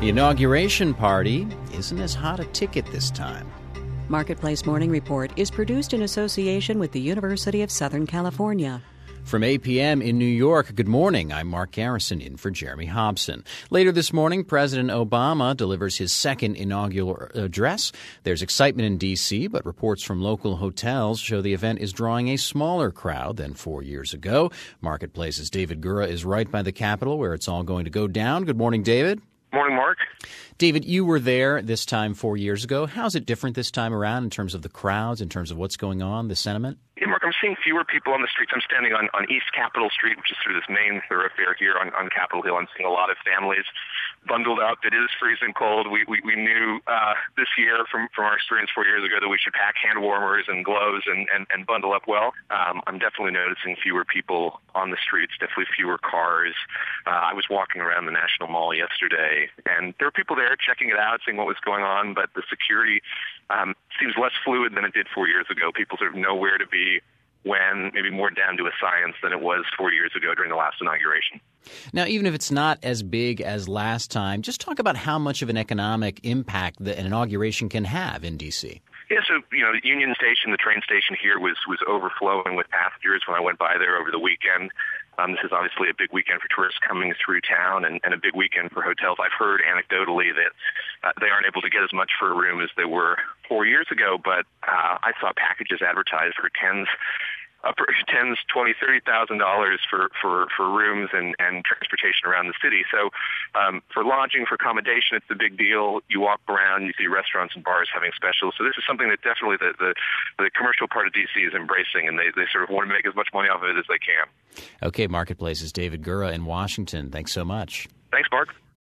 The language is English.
The inauguration party isn't as hot a ticket this time. Marketplace Morning Report is produced in association with the University of Southern California. From 8 p.m. in New York, good morning. I'm Mark Garrison in for Jeremy Hobson. Later this morning, President Obama delivers his second inaugural address. There's excitement in D.C., but reports from local hotels show the event is drawing a smaller crowd than 4 years ago. Marketplace's David Gura is right by the Capitol, where it's all going to go down. Good morning, David. Morning, Mark. David, you were there this time 4 years ago. How's it different this time around in terms of the crowds, in terms of what's going on, the sentiment? Yeah, Mark, I'm seeing fewer people on the streets. I'm standing on East Capitol Street, which is through this main thoroughfare here on Capitol Hill. I'm seeing a lot of families bundled up. It is freezing cold. We knew this year from our experience 4 years ago that we should pack hand warmers and gloves and bundle up well. I'm definitely noticing fewer people on the streets, definitely fewer cars. I was walking around the National Mall yesterday, and there were people there checking it out, seeing what was going on, but the security seems less fluid than it did 4 years ago. People sort of know where to be when, maybe more down to a science than it was 4 years ago during the last inauguration. Now, even if it's not as big as last time, just talk about how much of an economic impact that an inauguration can have in D.C. Yeah, so, the Union Station, the train station here was overflowing with passengers when I went by there over the weekend. This is obviously a big weekend for tourists coming through town and a big weekend for hotels. I've heard anecdotally that they aren't able to get as much for a room as they were 4 years ago, but I saw packages advertised for $10,000, $20,000, $30,000 for rooms and transportation around the city. So for lodging, for accommodation, it's a big deal. You walk around, you see restaurants and bars having specials. So this is something that definitely the commercial part of D.C. is embracing, and they sort of want to make as much money off of it as they can. Okay, Marketplace's David Gura in Washington. Thanks so much. Thanks, Mark.